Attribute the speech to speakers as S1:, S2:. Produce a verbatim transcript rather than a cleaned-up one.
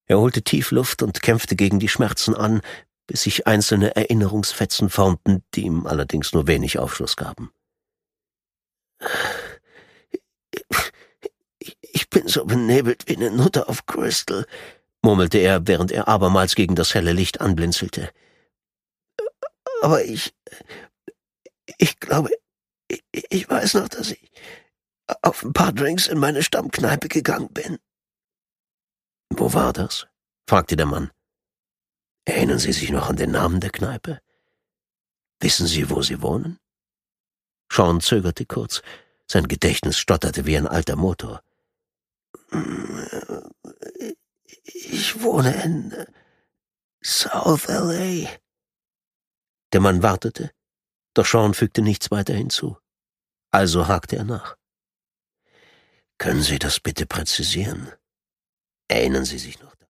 S1: Er holte tief Luft und kämpfte gegen die Schmerzen an, bis sich einzelne Erinnerungsfetzen formten, die ihm allerdings nur wenig Aufschluss gaben. »Ich bin so benebelt wie eine Nutte auf Crystal«, murmelte er, während er abermals gegen das helle Licht anblinzelte. »Aber ich... ich glaube, ich, ich weiß noch, dass ich auf ein paar Drinks in meine Stammkneipe gegangen bin.« »Wo war das?« fragte der Mann. »Erinnern Sie sich noch an den Namen der Kneipe? Wissen Sie, wo Sie wohnen?« Sean zögerte kurz. Sein Gedächtnis stotterte wie ein alter Motor. »Ich wohne in South L A« Der Mann wartete, doch Sean fügte nichts weiter hinzu. Also hakte er nach. »Können Sie das bitte präzisieren? Erinnern Sie sich noch?«